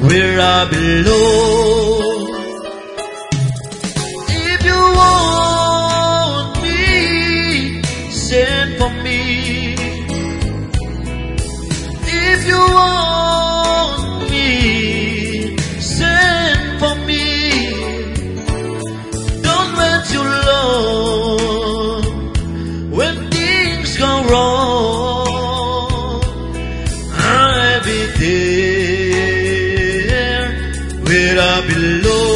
where I belong. If you want me, send for me. If you want me, send for me. Don't wait too long when things go wrong. I'll be there where I belong.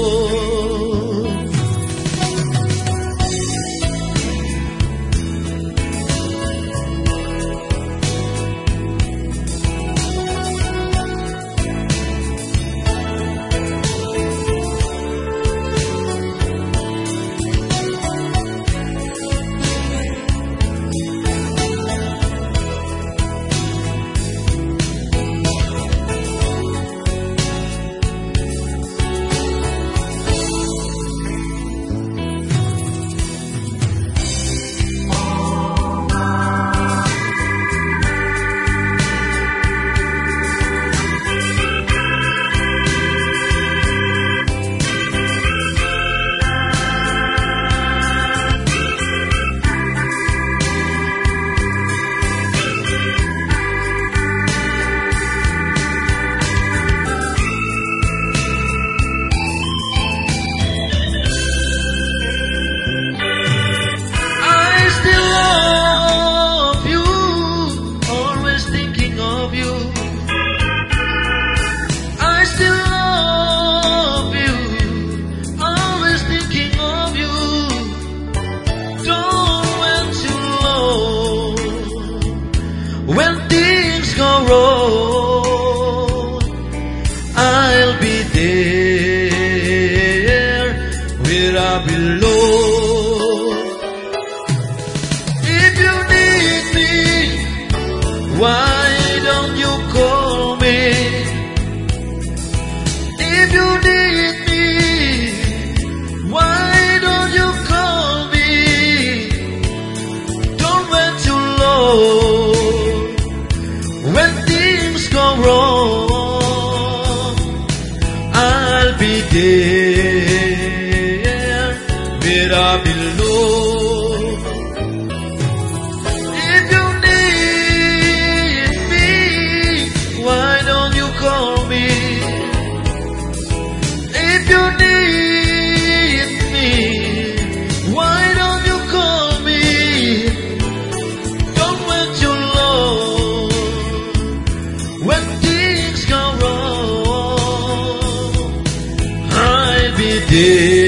When things go wrong, I'll be there where I belong. If you need me, why don't you call me? If you need me, why don't you call me? Don't wait too long. When things go wrong, I'll be there where I belong. If you need me, why don't you call me? If you need me, why don't you call me? Don't wait too long. When things go wrong, I'll be there.